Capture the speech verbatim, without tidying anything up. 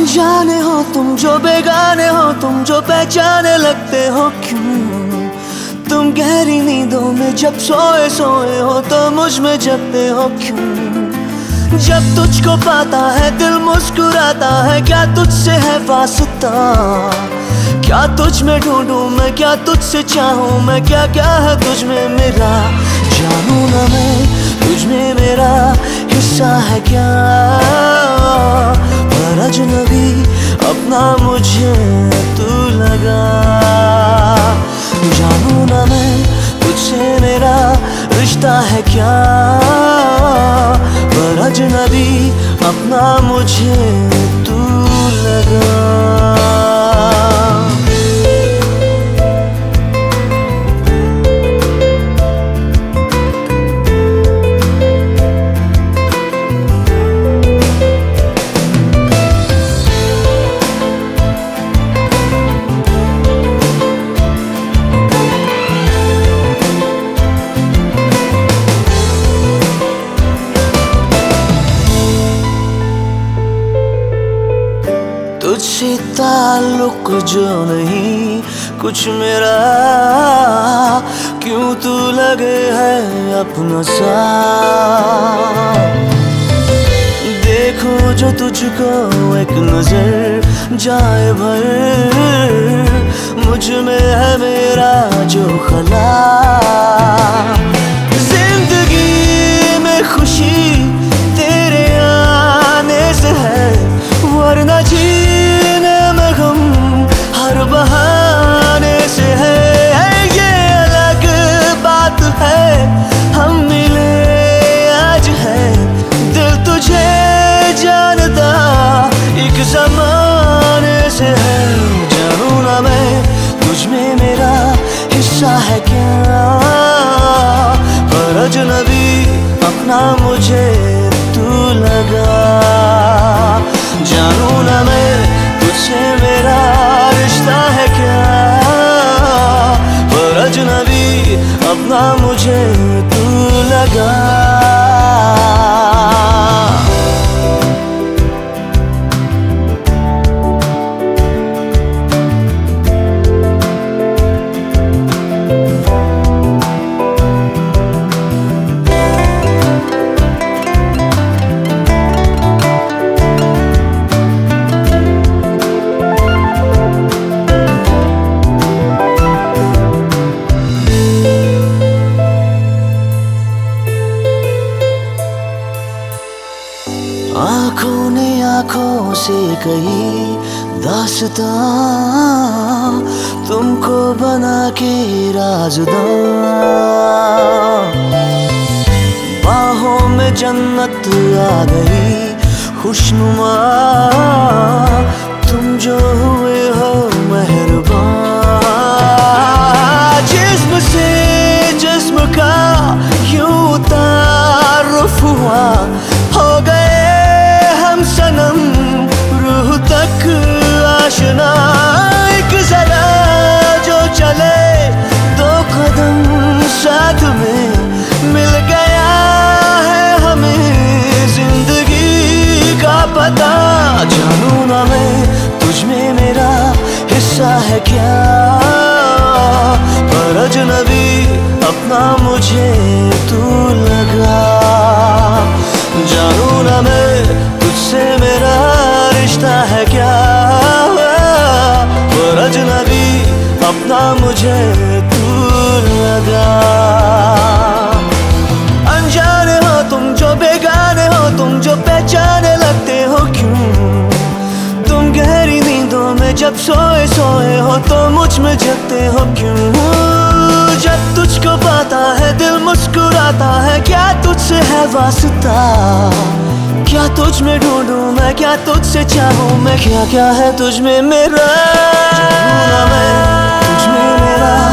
अनजाने हो तुम जो बेगाने हो, तुम जो पहचाने लगते हो क्यों? तुम गहरी नींदों में जब सोए सोए हो तो मुझ में जगते हो क्यों? जब तुझको पाता है दिल मुस्कुराता है, क्या तुझसे है वास्ता? क्या तुझ में ढूंढूं मैं, क्या तुझसे चाहूं मैं, क्या क्या है तुझ में मेरा? जानूं ना मैं तुझ में मेरा हिस्सा है क्या? पर अजनबी अपना मुझे तू लगा। जानूं ना मैं तुझसे मेरा रिश्ता है क्या? पर अजनबी अपना मुझे तू लगा। तुझसे ताल्लुक जो नहीं कुछ मेरा, क्यों तू लगे है अपना सा? देखो जो तुझको एक नजर जाए भर, मुझ में है मेरा जो खला। जिंदगी में खुशी तेरे आने से है, वरना जी बहाने से है। ये अलग बात है हम मिले आज है, दिल तुझे जानता एक जमाने से है। जानूं ना मैं तुझ में मेरा हिस्सा है क्या? पर अजनबी अपना मुझे तू लगा। जानूं ना मैं तुझसे मेरा रिश्ता है क्या? पर अजनबी अपना मुझे तू लगा। आँखों ने आँखों से कही दास्तां, तुमको बना के राज़दां। बाहों में जन्नत आ गई खुशनुमा, तुम जो हुए हो मेहरबान। जिस्म से जिस्म का यूं तारुफ हुआ, हो गए हम सनम रूह तक आशना। एक जरा जो चले दो कदम साथ में, मिल गया है हमें जिंदगी का पता। जानूं ना मैं तुझ में मेरा हिस्सा है क्या? पर अजनबी अपना मुझे तू लगा। जानूं ना मैं तुझसे मेरा रिश्ता है क्या? पर अजनबी अपना मुझे तू लगा। अनजाने हो तुम जो बेगाने हो, तुम जो पहचाने लगते हो क्यों? तुम गहरी नींदों में जब सोए सोए हो तो मुझ में जगते हो क्यों? जब तुझको पाता है दिल मुस्कुराता है, क्या तुझसे है वास्ता? क्या तुझ में ढूंढूं मैं, क्या तुझसे चाहूं मैं, क्या क्या है तुझ में मेरा? जानूं ना मैं तुझ में मेरा